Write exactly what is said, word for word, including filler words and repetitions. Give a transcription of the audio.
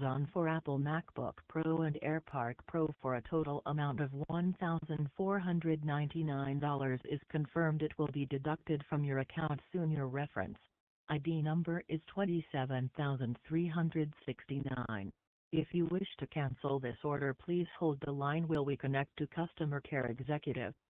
Amazon for Apple MacBook Pro and AirPark Pro for a total amount of one thousand four hundred ninety-nine dollars is confirmed. It will be deducted from your account soon. Your reference I D number is twenty-seven thousand three hundred sixty-nine. If you wish to cancel this order, please hold the line while we connect to customer care executive.